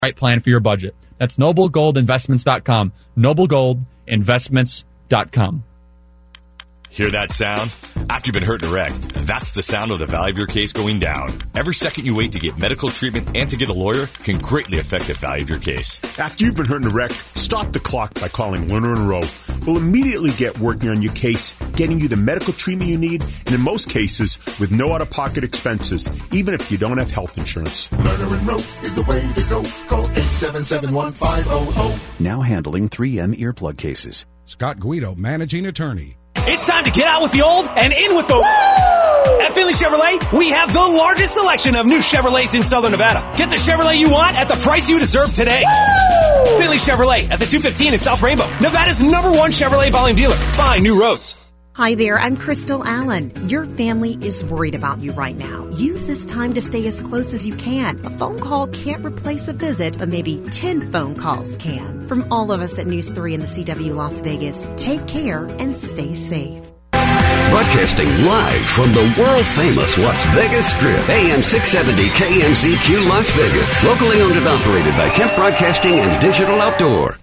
right plan for your budget. That's NobleGoldInvestments.com. NobleGoldInvestments.com. Hear that sound? After you've been hurt in a wreck, that's the sound of the value of your case going down. Every second you wait to get medical treatment and to get a lawyer can greatly affect the value of your case. After you've been hurt in a wreck, stop the clock by calling Lerner & Rowe. We'll immediately get working on your case, getting you the medical treatment you need, and in most cases, with no out-of-pocket expenses, even if you don't have health insurance. Lerner & Rowe is the way to go. Call 877-1500. Now handling 3M earplug cases. Scott Guido, managing attorney. It's time to get out with the old and in with the... Woo! At Finley Chevrolet, we have the largest selection of new Chevrolets in Southern Nevada. Get the Chevrolet you want at the price you deserve today. Woo! Finley Chevrolet at the 215 in South Rainbow, Nevada's #1 Chevrolet volume dealer. Find new roads. Hi there, I'm Crystal Allen. Your family is worried about you right now. Use this time to stay as close as you can. A phone call can't replace a visit, but maybe 10 phone calls can. From all of us at News 3 and the CW Las Vegas, take care and stay safe. Broadcasting live from the world-famous Las Vegas Strip, AM 670 KMZQ Las Vegas. Locally owned and operated by Kemp Broadcasting and Digital Outdoor.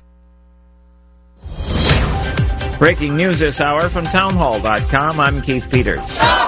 Breaking news this hour from townhall.com. I'm Keith Peters.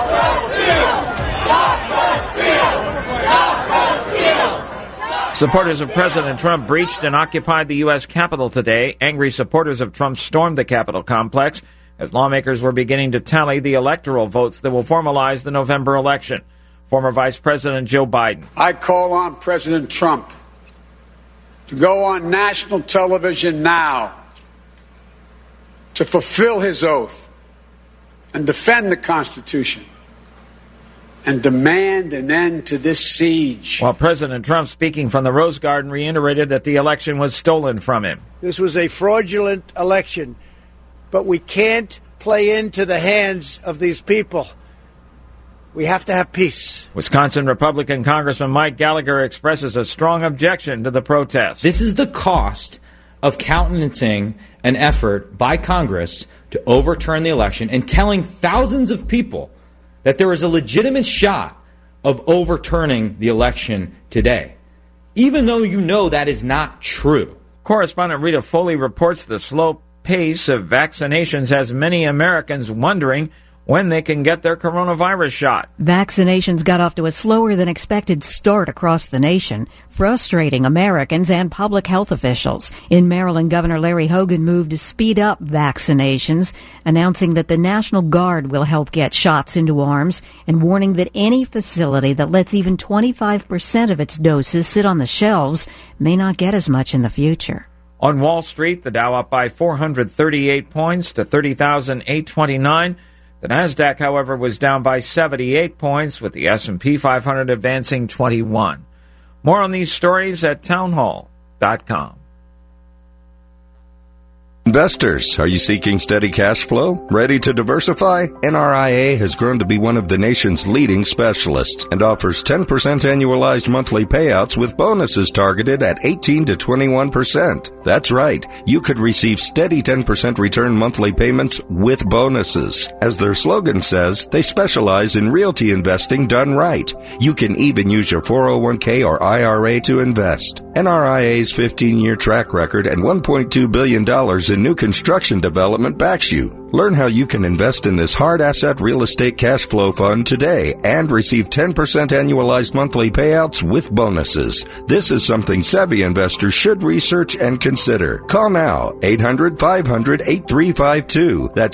Supporters of President Trump breached and occupied the U.S. Capitol today. Angry supporters of Trump stormed the Capitol complex as lawmakers were beginning to tally the electoral votes that will formalize the November election. Former Vice President Joe Biden. I call on President Trump to go on national television now to fulfill his oath and defend the Constitution and demand an end to this siege. While President Trump, speaking from the Rose Garden, reiterated that the election was stolen from him. This was a fraudulent election, but we can't play into the hands of these people. We have to have peace. Wisconsin Republican Congressman Mike Gallagher expresses a strong objection to the protests. This is the cost of countenancing an effort by Congress to overturn the election and telling thousands of people that there is a legitimate shot of overturning the election today, even though you know that is not true. Correspondent Rita Foley reports the slow pace of vaccinations has many Americans wondering when they can get their coronavirus shot. Vaccinations got off to a slower than expected start across the nation, frustrating Americans and public health officials. In Maryland, Governor Larry Hogan moved to speed up vaccinations, announcing that the National Guard will help get shots into arms and warning that any facility that lets even 25% of its doses sit on the shelves may not get as much in the future. On Wall Street, the Dow up by 438 points to 30,829. The Nasdaq, however, was down by 78 points, with the S&P 500 advancing 21. More on these stories at townhall.com. Investors, are you seeking steady cash flow? Ready to diversify? NRIA has grown to be one of the nation's leading specialists and offers 10% annualized monthly payouts with bonuses targeted at 18 to 21%. That's right. You could receive steady 10% return monthly payments with bonuses. As their slogan says, they specialize in realty investing done right. You can even use your 401k or IRA to invest. NRIA's 15-year track record and $1.2 billion in new construction development backs you. Learn how you can invest in this hard asset real estate cash flow fund today and receive 10% annualized monthly payouts with bonuses. This is something savvy investors should research and consider. Call now, 800-500-8352. That's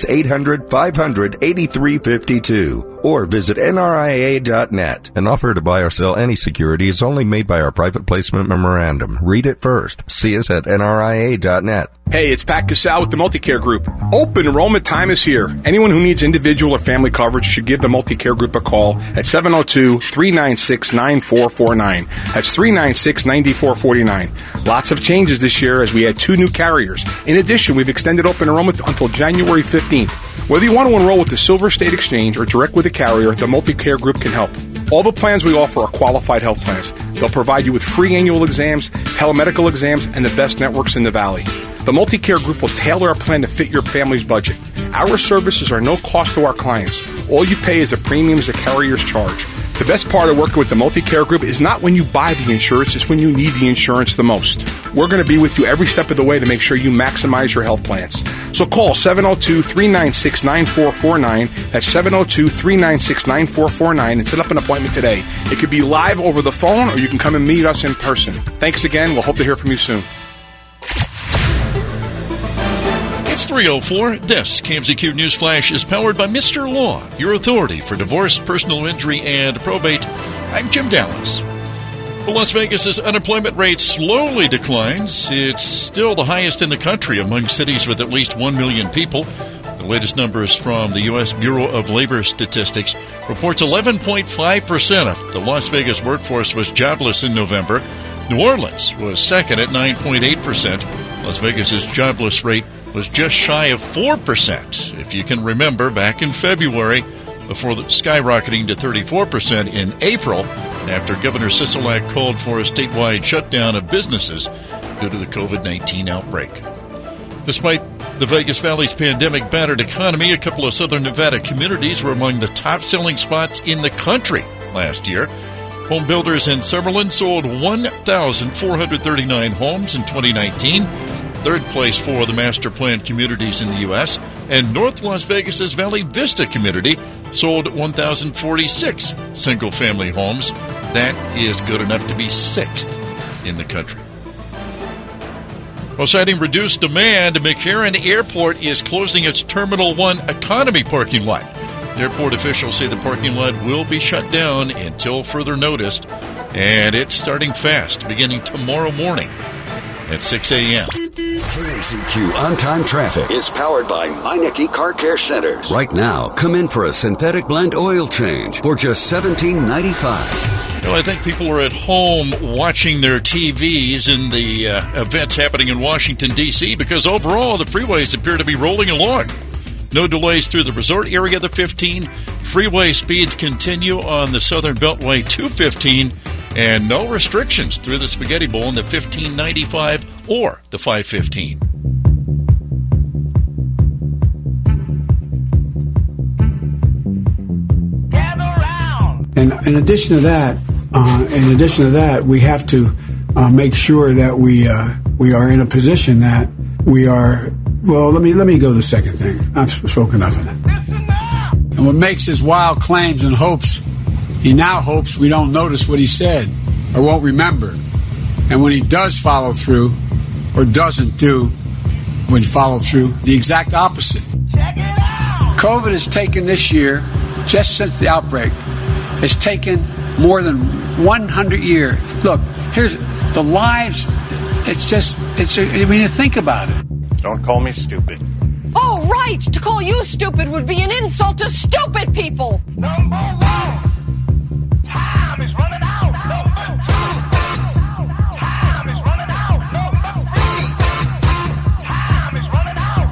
800-500-8352. Or visit NRIA.net. An offer to buy or sell any security is only made by our private placement memorandum. Read it first. See us at NRIA.net. Hey, it's Pat Casal with the Multicare Group. Open enrollment time is here. Anyone who needs individual or family coverage should give the Multicare Group a call at 702-396-9449. That's 396-9449. Lots of changes this year as we add 2 new carriers. In addition, we've extended open enrollment until January 15th. Whether you want to enroll with the Silver State Exchange or direct with a carrier, the Multicare Group can help. All the plans we offer are qualified health plans. They'll provide you with free annual exams, telemedical exams, and the best networks in the Valley. The Multicare Group will tailor a plan to fit your family's budget. Our services are no cost to our clients. All you pay is the premiums the carriers charge. The best part of working with the Multi-Care Group is not when you buy the insurance, it's when you need the insurance the most. We're going to be with you every step of the way to make sure you maximize your health plans. So call 702-396-9449. That's 702-396-9449 and set up an appointment today. It could be live over the phone or you can come and meet us in person. Thanks again. We'll hope to hear from you soon. It's 3:04. This KMZQ News Flash is powered by Mr. Law, your authority for divorce, personal injury, and probate. I'm Jim Dallas. Well, Las Vegas's unemployment rate slowly declines. It's still the highest in the country among cities with at least 1 million people. The latest numbers from the U.S. Bureau of Labor Statistics reports 11.5% of the Las Vegas workforce was jobless in November. New Orleans was second at 9.8%. Las Vegas's jobless rate was just shy of 4%, if you can remember, back in February, before skyrocketing to 34% in April after Governor Sisolak called for a statewide shutdown of businesses due to the COVID-19 outbreak. Despite the Vegas Valley's pandemic-battered economy, a couple of Southern Nevada communities were among the top-selling spots in the country last year. Home builders in Summerlin sold 1,439 homes in 2019, third place for the master planned communities in the U.S., and North Las Vegas's Valley Vista community sold 1,046 single-family homes. That is good enough to be sixth in the country. While citing reduced demand, McCarran Airport is closing its Terminal 1 economy parking lot. Airport officials say the parking lot will be shut down until further notice, and it's starting fast, beginning tomorrow morning at 6 a.m. KMZQ On-Time Traffic is powered by Meineke Car Care Centers. Right now, come in for a synthetic blend oil change for just $17.95. Well, I think people are at home watching their TVs in the events happening in Washington, D.C., because overall the freeways appear to be rolling along. No delays through the resort area, the 15. Freeway speeds continue on the Southern Beltway 215. And no restrictions through the Spaghetti Bowl in the 1595 or the 515. And in addition to that, we have to make sure that we are in a position that we are. Well, let me go to the second thing. I've spoken enough of it. And what makes his wild claims and hopes. He now hopes we don't notice what he said or won't remember. And when he does follow through or doesn't do when follow through, the exact opposite. Check it out! COVID has taken this year, just since the outbreak, has taken more than 100 years. Look, here's the lives. When you think about it. Don't call me stupid. Oh, right! To call you stupid would be an insult to stupid people! Number one! Time is running out. Number two. Time is running out. Number three. Time is running out.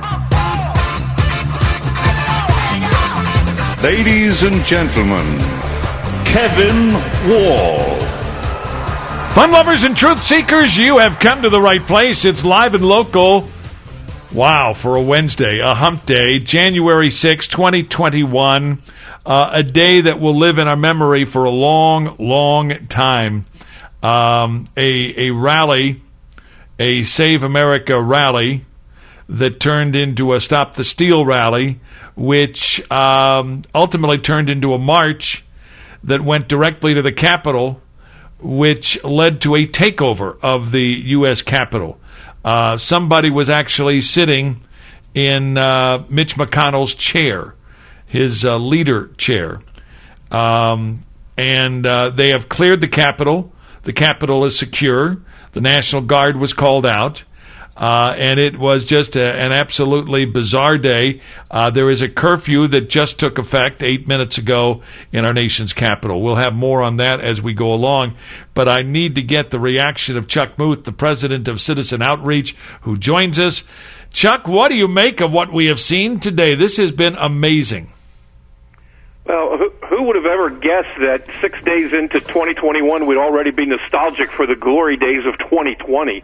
Number four. Ladies and gentlemen, Kevin Wall. Fun lovers and truth seekers, you have come to the right place. It's live and local. Wow, for a Wednesday, a hump day, January 6, 2021. A day that will live in our memory for a long, long time. A rally, a Save America rally that turned into a Stop the Steal rally, which ultimately turned into a march that went directly to the Capitol, which led to a takeover of the U.S. Capitol. Somebody was actually sitting in Mitch McConnell's chair, his leader chair. And they have cleared the Capitol. The Capitol is secure. The National Guard was called out. And it was just an absolutely bizarre day. There is a curfew that just took effect 8 minutes ago in our nation's capital. We'll have more on that as we go along. But I need to get the reaction of Chuck Muth, the president of Citizen Outreach, who joins us. Chuck, what do you make of what we have seen today? This has been amazing. Well, who would have ever guessed that 6 days into 2021 we'd already be nostalgic for the glory days of 2020?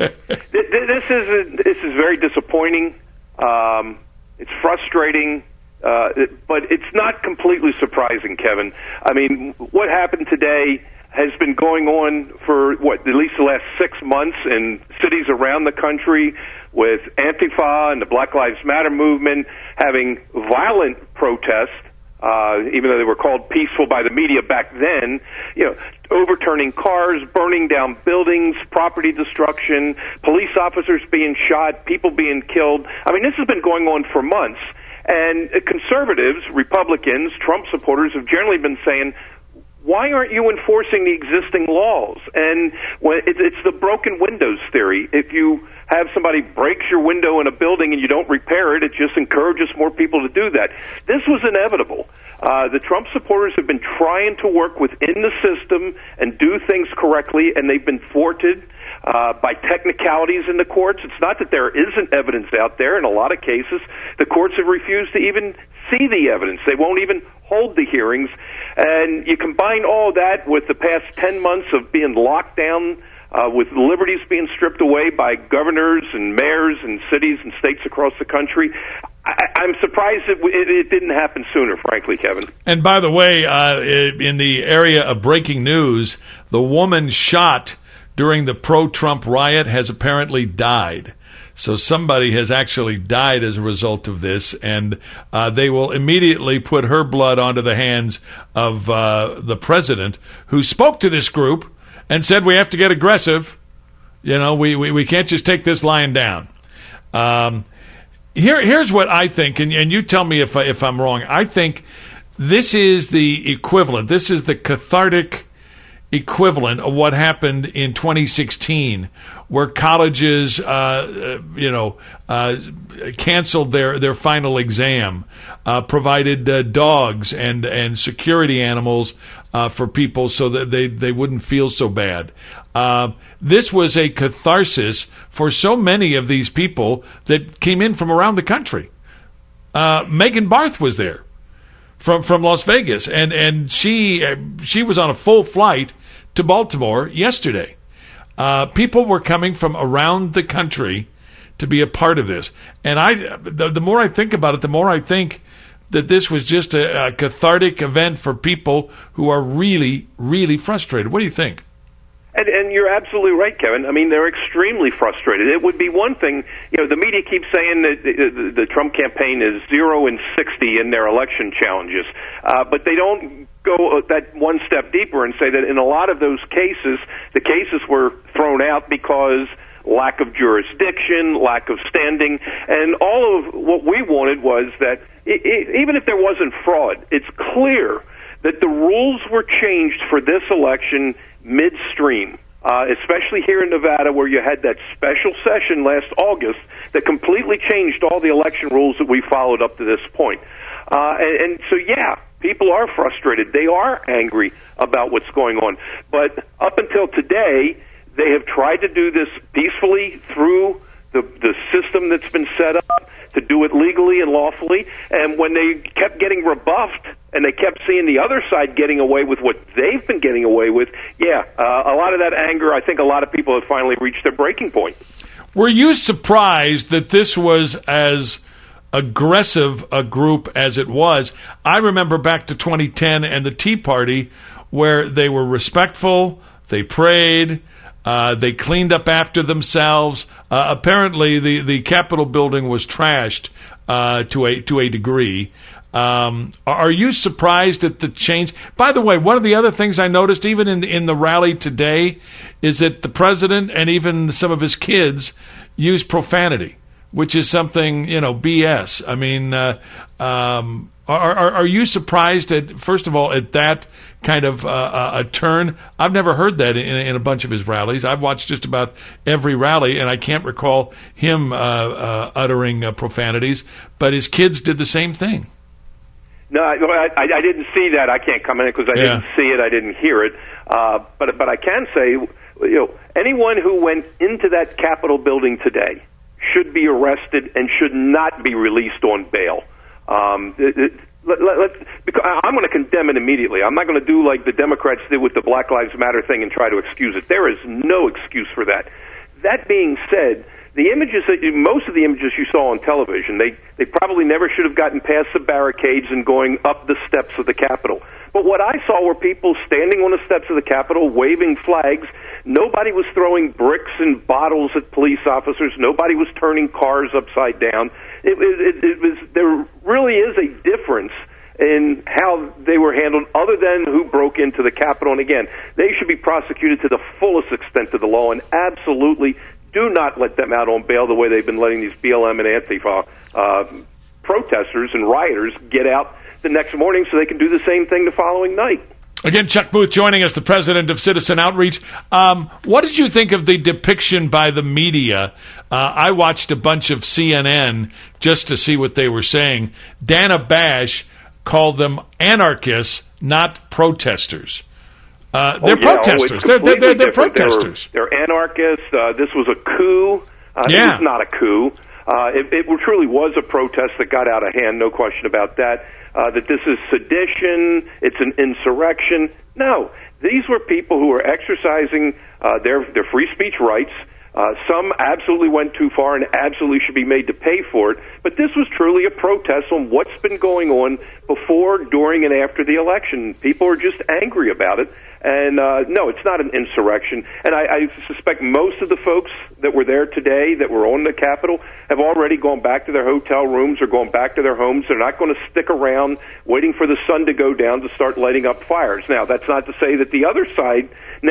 This is very disappointing. It's frustrating. But it's not completely surprising, Kevin. I mean, what happened today has been going on for, at least the last 6 months in cities around the country, with Antifa and the Black Lives Matter movement having violent protests, even though they were called peaceful by the media back then, overturning cars, burning down buildings, property destruction, police officers being shot, people being killed. I mean, this has been going on for months. And conservatives, Republicans, Trump supporters have generally been saying, why aren't you enforcing the existing laws? And it's the broken windows theory. If you have somebody breaks your window in a building and you don't repair it, it just encourages more people to do that. This was inevitable. The Trump supporters have been trying to work within the system and do things correctly, and they've been thwarted by technicalities in the courts. It's not that there isn't evidence out there. In a lot of cases, the courts have refused to even see the evidence. They won't even hold the hearings. And you combine all that with the past 10 months of being locked down, with liberties being stripped away by governors and mayors and cities and states across the country. I'm surprised it didn't happen sooner, frankly, Kevin. And by the way, in the area of breaking news, the woman shot during the pro-Trump riot has apparently died. So somebody has actually died as a result of this, and they will immediately put her blood onto the hands of the president, who spoke to this group and said we have to get aggressive. We can't just take this lying down. Here's what I think, and you tell me if I'm wrong. I think this is the equivalent. This is the cathartic equivalent of what happened in 2016, where colleges, canceled their final exam, provided dogs and security animals for people so that they wouldn't feel so bad. This was a catharsis for so many of these people that came in from around the country. Megan Barth was there from Las Vegas, and she was on a full flight to Baltimore yesterday. People were coming from around the country to be a part of this. And the more I think about it, the more I think that this was just a cathartic event for people who are really, really frustrated. What do you think? And you're absolutely right, Kevin. I mean, they're extremely frustrated. It would be one thing, the media keeps saying that the Trump campaign is 0 and 60 in their election challenges, but they don't go that one step deeper and say that in a lot of those cases, the cases were thrown out because lack of jurisdiction, lack of standing, and all of what we wanted was that even if there wasn't fraud, it's clear that the rules were changed for this election midstream, especially here in Nevada, where you had that special session last August that completely changed all the election rules that we followed up to this point. And so, yeah, people are frustrated. They are angry about what's going on. But up until today, they have tried to do this peacefully through the system that's been set up, to do it legally and lawfully. And when they kept getting rebuffed and they kept seeing the other side getting away with what they've been getting away with, a lot of that anger, I think a lot of people have finally reached their breaking point. Were you surprised that this was as aggressive a group as it was? I remember back to 2010 and the Tea Party, where they were respectful, they prayed, they cleaned up after themselves. Apparently, the Capitol building was trashed to a degree. Are you surprised at the change? By the way, one of the other things I noticed, even in the rally today, is that the president and even some of his kids use profanity, which is something, BS. I mean, are you surprised at, first of all, at that kind of a turn? I've never heard that in a bunch of his rallies. I've watched just about every rally, and I can't recall him uttering profanities, but his kids did the same thing. No, I didn't see that. I can't comment because I didn't see it. I didn't hear it. But I can say, anyone who went into that Capitol building today should be arrested and should not be released on bail. Because I'm going to condemn it immediately. I'm not going to do like the Democrats did with the Black Lives Matter thing and try to excuse it. There is no excuse for that. That being said, the images most of the images you saw on television, they probably never should have gotten past the barricades and going up the steps of the Capitol. But what I saw were people standing on the steps of the Capitol, waving flags. Nobody was throwing bricks and bottles at police officers. Nobody was turning cars upside down. There really is a difference in how they were handled, other than who broke into the Capitol. And again, they should be prosecuted to the fullest extent of the law, and absolutely do not let them out on bail the way they've been letting these BLM and Antifa protesters and rioters get out the next morning so they can do the same thing the following night. Again, Chuck Booth joining us, the president of Citizen Outreach. What did you think of the depiction by the media? I watched a bunch of CNN just to see what they were saying. Dana Bash called them anarchists, not protesters. They're protesters. They're protesters. They're anarchists. This was a coup. It was not a coup. It truly was a protest that got out of hand, no question about that. That this is sedition, it's an insurrection. No, these were people who were exercising their free speech rights. Some absolutely went too far and absolutely should be made to pay for it. But this was truly a protest on what's been going on before, during, and after the election. People are just angry about it. And no, it's not an insurrection. And I suspect most of the folks that were there today, that were on the Capitol, have already gone back to their hotel rooms or gone back to their homes. They're not going to stick around waiting for the sun to go down to start lighting up fires. Now, that's not to say that the other side,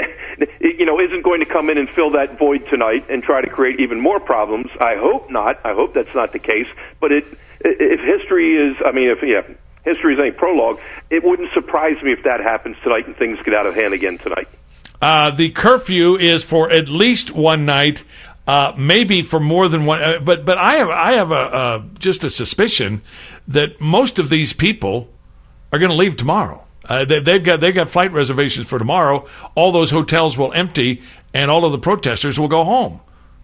isn't going to come in and fill that void tonight and try to create even more problems. I hope not. I hope that's not the case. But if history is, history is any prologue, it wouldn't surprise me if that happens tonight and things get out of hand again tonight. The curfew is for at least one night, maybe for more than one. But I have just a suspicion that most of these people are going to leave tomorrow. They've got flight reservations for tomorrow. All those hotels will empty, and all of the protesters will go home.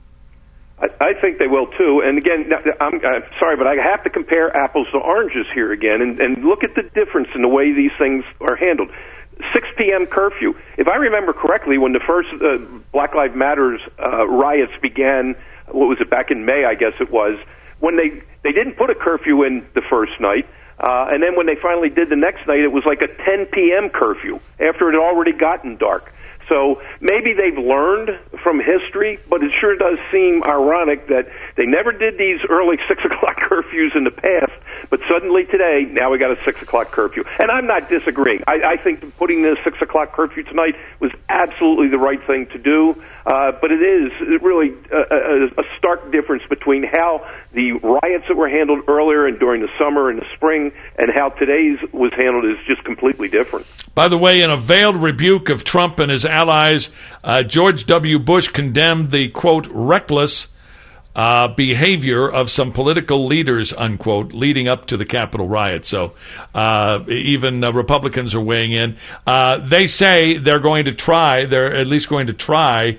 I think they will, too. And again, I'm sorry, but I have to compare apples to oranges here again and look at the difference in the way these things are handled. 6 p.m. curfew. If I remember correctly, when the first Black Lives Matter riots began, what was it, back in May, I guess it was, when they didn't put a curfew in the first night, and then when they finally did the next night, it was like a 10 p.m. curfew after it had already gotten dark. So maybe they've learned from history, but it sure does seem ironic that they never did these early 6 o'clock curfews in the past, but suddenly today, now we got a 6 o'clock curfew. And I'm not disagreeing. I think putting this 6 o'clock curfew tonight was absolutely the right thing to do, but it is really a stark difference between how the riots that were handled earlier and during the summer and the spring and how today's was handled is just completely different. By the way, in a veiled rebuke of Trump and his allies, George W. Bush condemned the, quote, reckless behavior of some political leaders, unquote, leading up to the Capitol riot. So even Republicans are weighing in. They say they're at least going to try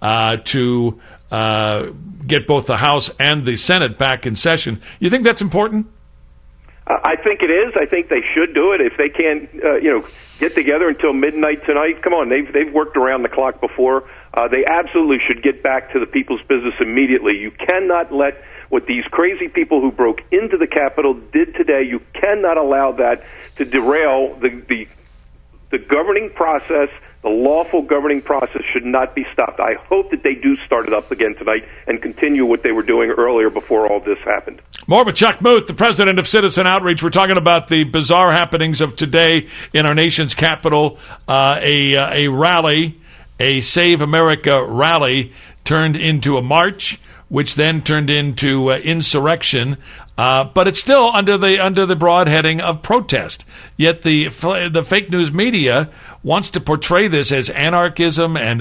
to get both the House and the Senate back in session. You think that's important? I think it is. I think they should do it. If they can't, get together until midnight tonight, come on, they've worked around the clock before. They absolutely should get back to the people's business immediately. You cannot let what these crazy people who broke into the Capitol did today, you cannot allow that to derail the governing process. The lawful governing process should not be stopped. I hope that they do start it up again tonight and continue what they were doing earlier before all this happened. More with Chuck Booth, the president of Citizen Outreach. We're talking about the bizarre happenings of today in our nation's capital. A rally, a Save America rally, turned into a march, which then turned into insurrection. But it's still under the broad heading of protest. Yet the fake news media wants to portray this as anarchism and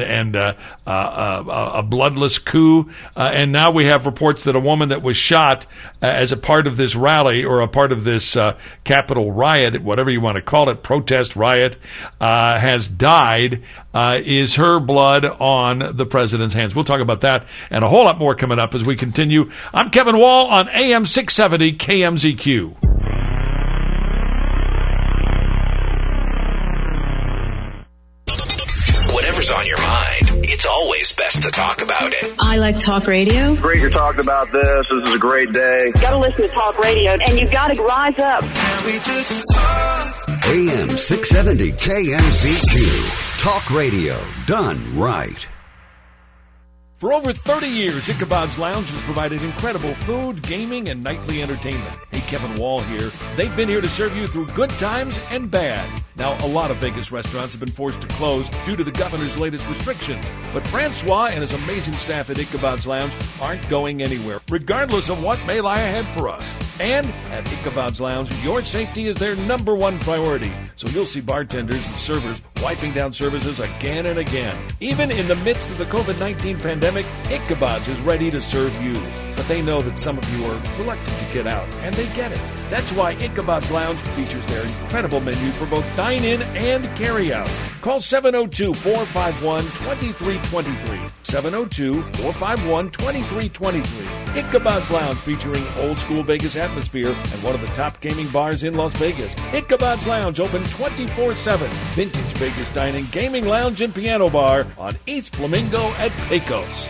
a bloodless coup. And now we have reports that a woman that was shot as a part of this rally or a part of this Capitol riot, whatever you want to call it, protest riot, has died. Is her blood on the president's hands? We'll talk about that and a whole lot more coming up as we continue. I'm Kevin Wall on AM 670 KMZQ. Whatever's on your mind, it's always best to to talk about it. I like talk radio. Great you're talking about this. This is a great day. Got to listen to talk radio, and you've got to rise up. AM 670 KMZQ. Talk radio done right. For over 30 years, Ichabod's Lounge has provided incredible food, gaming, and nightly entertainment. Hey, Kevin Wall here. They've been here to serve you through good times and bad. Now, a lot of Vegas restaurants have been forced to close due to the governor's latest restrictions. But Francois and his amazing staff at Ichabod's Lounge aren't going anywhere, regardless of what may lie ahead for us. And at Ichabod's Lounge, your safety is their number one priority. So you'll see bartenders and servers wiping down services again and again. Even in the midst of the COVID-19 pandemic, Ichabod's is ready to serve you. But they know that some of you are reluctant to get out, and they get it. That's why Ichabod's Lounge features their incredible menu for both dine-in and carry-out. Call 702-451-2323. 702-451-2323. Ichabod's Lounge, featuring old-school Vegas atmosphere and one of the top gaming bars in Las Vegas. Ichabod's Lounge, open 24/7. Vintage Vegas dining, gaming lounge, and piano bar on East Flamingo at Pecos.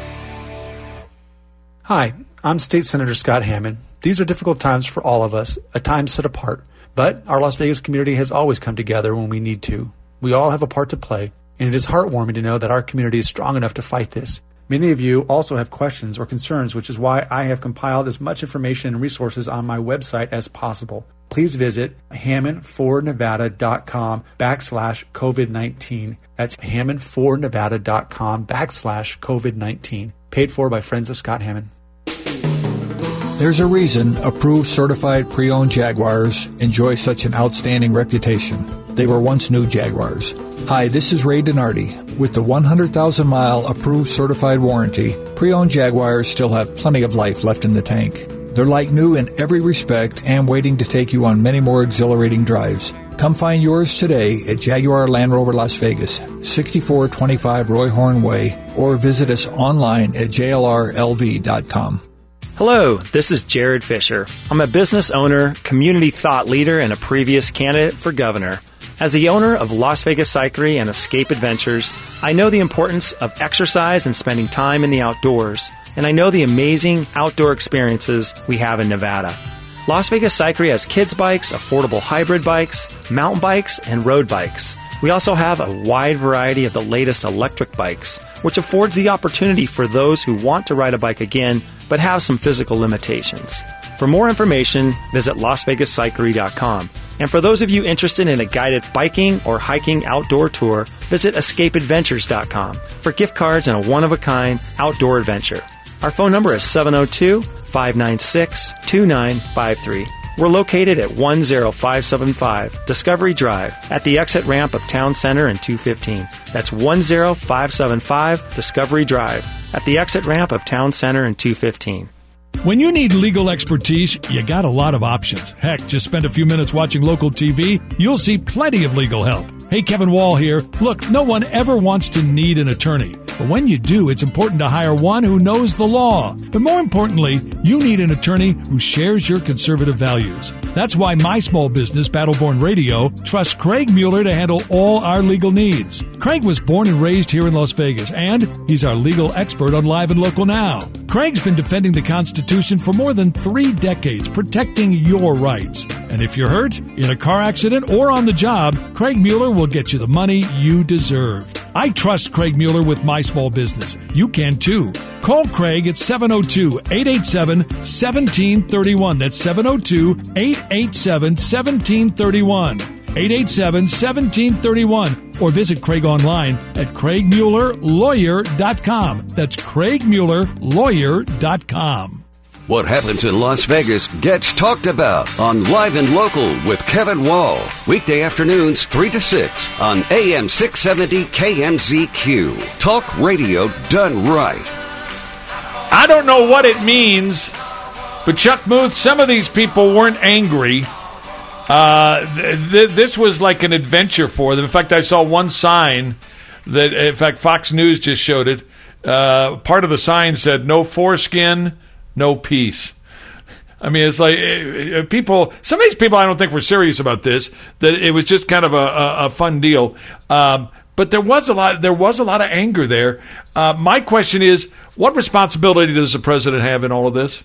Hi, I'm State Senator Scott Hammond. These are difficult times for all of us, a time set apart. But our Las Vegas community has always come together when we need to. We all have a part to play, and it is heartwarming to know that our community is strong enough to fight this. Many of you also have questions or concerns, which is why I have compiled as much information and resources on my website as possible. Please visit hammond4nevada.com/COVID-19. That's hammond4nevada.com/COVID-19. Paid for by Friends of Scott Hammond. There's a reason approved certified pre-owned Jaguars enjoy such an outstanding reputation. They were once new Jaguars. Hi, this is Ray Donardi. With the 100,000-mile approved certified warranty, pre-owned Jaguars still have plenty of life left in the tank. They're like new in every respect and waiting to take you on many more exhilarating drives. Come find yours today at Jaguar Land Rover Las Vegas, 6425 Roy Horn Way, or visit us online at jlrlv.com. Hello, this is Jared Fisher. I'm a business owner, community thought leader, and a previous candidate for governor. As the owner of Las Vegas Cyclery and Escape Adventures, I know the importance of exercise and spending time in the outdoors, and I know the amazing outdoor experiences we have in Nevada. Las Vegas Cyclery has kids bikes, affordable hybrid bikes, mountain bikes, and road bikes. We also have a wide variety of the latest electric bikes, which affords the opportunity for those who want to ride a bike again but have some physical limitations. For more information, visit LasVegasCyclery.com. And for those of you interested in a guided biking or hiking outdoor tour, visit EscapeAdventures.com for gift cards and a one-of-a-kind outdoor adventure. Our phone number is 702-596-2953. We're located at 10575 Discovery Drive at the exit ramp of Town Center and 215. That's 10575 Discovery Drive at the exit ramp of Town Center and 215. When you need legal expertise, you got a lot of options. Heck, just spend a few minutes watching local TV. You'll see plenty of legal help. Hey, Kevin Wall here. Look, no one ever wants to need an attorney. But when you do, it's important to hire one who knows the law. But more importantly, you need an attorney who shares your conservative values. That's why my small business, Battleborn Radio, trusts Craig Mueller to handle all our legal needs. Craig was born and raised here in Las Vegas, and he's our legal expert on Live and Local Now. Craig's been defending the Constitution for more than 3 decades, protecting your rights. And if you're hurt, in a car accident, or on the job, Craig Mueller will get you the money you deserve. I trust Craig Mueller with my small business. You can too. Call Craig at 702-887-1731. That's 702-887-1731. 887-1731. Or visit Craig online at CraigMuellerLawyer.com. That's CraigMuellerLawyer.com. What happens in Las Vegas gets talked about on Live and Local with Kevin Wall. Weekday afternoons 3 to 6 on AM 670 KMZQ. Talk radio done right. I don't know what it means, but Chuck Muth, some of these people weren't angry. This was like an adventure for them. In fact, I saw one sign that, in fact, Fox News just showed it. Part of the sign said, "No foreskin, no peace." I mean, it's like people. Some of these people, I don't think were serious about this. That it was just kind of a fun deal. But there was a lot of anger there. My question is, what responsibility does the president have in all of this?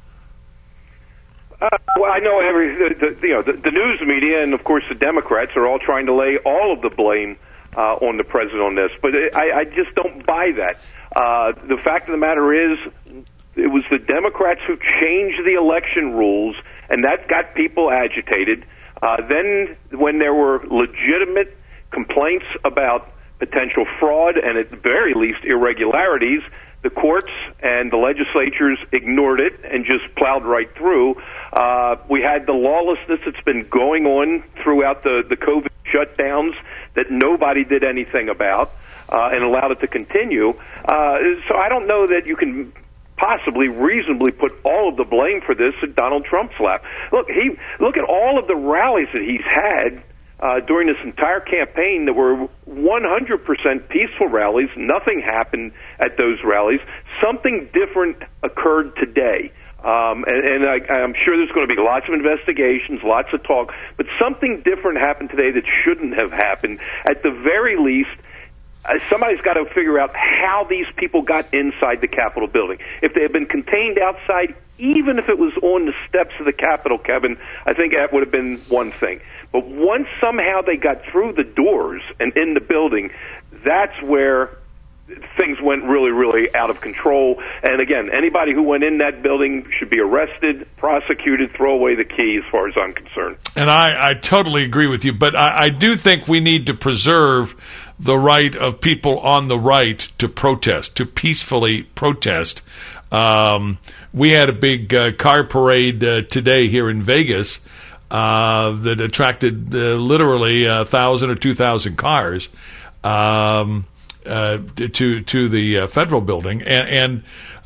Well, I know the news media and, of course, the Democrats are all trying to lay all of the blame on the president on this. But I just don't buy that. The fact of the matter is, it was the Democrats who changed the election rules, and that got people agitated. Then when there were legitimate complaints about potential fraud and at the very least irregularities, the courts and the legislatures ignored it and just plowed right through. We had the lawlessness that's been going on throughout the COVID shutdowns that nobody did anything about and allowed it to continue. So I don't know that you can possibly reasonably put all of the blame for this at Donald Trump's lap. Look at all of the rallies that he's had during this entire campaign that were 100% peaceful rallies. Nothing happened at those rallies. Something different occurred today. And I'm sure there's going to be lots of investigations, lots of talk, but something different happened today that shouldn't have happened. At the very least, somebody's got to figure out how these people got inside the Capitol building. If they had been contained outside, even if it was on the steps of the Capitol, Kevin, I think that would have been one thing. But once somehow they got through the doors and in the building, that's where things went really, really out of control. And again, anybody who went in that building should be arrested, prosecuted, throw away the key as far as I'm concerned. And I totally agree with you, but I do think we need to preserve the right of people on the right to protest, to peacefully protest. We had a big car parade today here in Vegas that attracted literally 1,000 or 2,000 cars to the federal building, and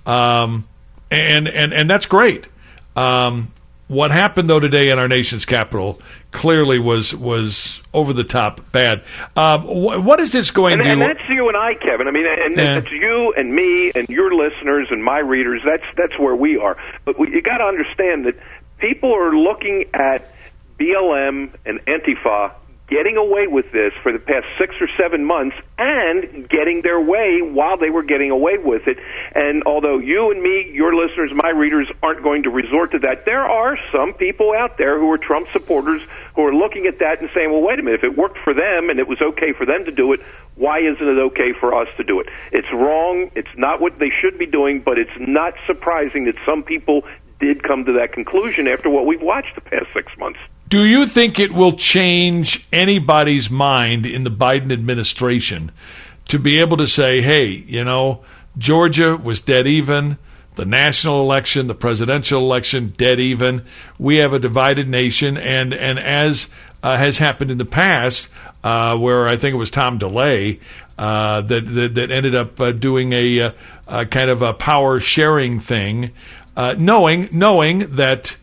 that's great. What happened though today in our nation's capital clearly was over the top bad. What is this going to do? And that's you and I, Kevin. I mean, and that's you and me and your listeners and my readers. That's where we are. But you got to understand that people are looking at BLM and Antifa getting away with this for the past 6 or 7 months and getting their way while they were getting away with it. And although you and me, your listeners, my readers, aren't going to resort to that, there are some people out there who are Trump supporters who are looking at that and saying, well, wait a minute, if it worked for them and it was okay for them to do it, why isn't it okay for us to do it? It's wrong. It's not what they should be doing, but it's not surprising that some people did come to that conclusion after what we've watched the past 6 months. Do you think it will change anybody's mind in the Biden administration to be able to say, hey, Georgia was dead even, the national election, the presidential election, dead even. We have a divided nation, and as has happened in the past, where I think it was Tom DeLay that ended up doing a kind of a power sharing thing, knowing that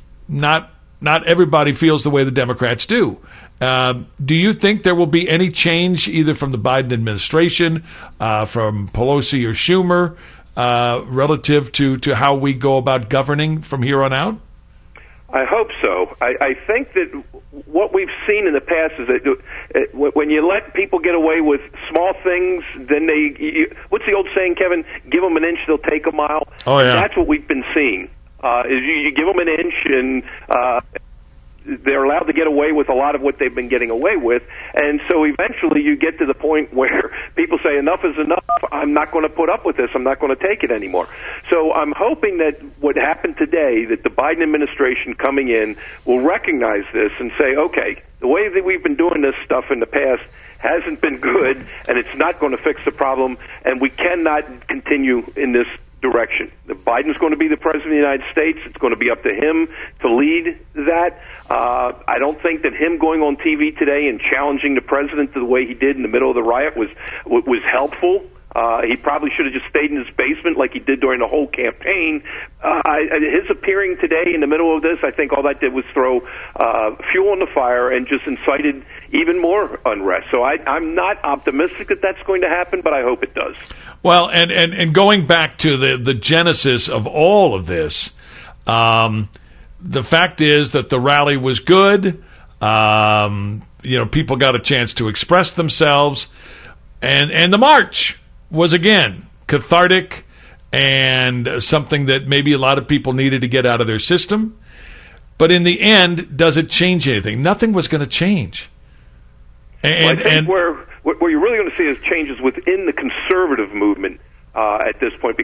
not everybody feels the way the Democrats do. Do you think there will be any change either from the Biden administration, from Pelosi or Schumer, relative to how we go about governing from here on out? I hope so. I think that what we've seen in the past is that when you let people get away with small things, then what's the old saying, Kevin? Give them an inch, they'll take a mile. Oh, yeah. That's what we've been seeing. Is you give them an inch and they're allowed to get away with a lot of what they've been getting away with. And so eventually you get to the point where people say enough is enough. I'm not going to put up with this. I'm not going to take it anymore. So I'm hoping that what happened today, that the Biden administration coming in will recognize this and say, okay, the way that we've been doing this stuff in the past hasn't been good, and it's not going to fix the problem, and we cannot continue in this direction. Biden's going to be the president of the United States. It's going to be up to him to lead that. I don't think that him going on TV today and challenging the president the way he did in the middle of the riot was helpful. He probably should have just stayed in his basement like he did during the whole campaign. His appearing today in the middle of this, I think all that did was throw fuel on the fire and just incited even more unrest. So I'm not optimistic that that's going to happen, but I hope it does. Well, and going back to the genesis of all of this, the fact is that the rally was good. people got a chance to express themselves, and the march was again cathartic and something that maybe a lot of people needed to get out of their system. But in the end, does it change anything? Nothing was going to change. I think where you're really going to see is changes within the conservative movement at this point,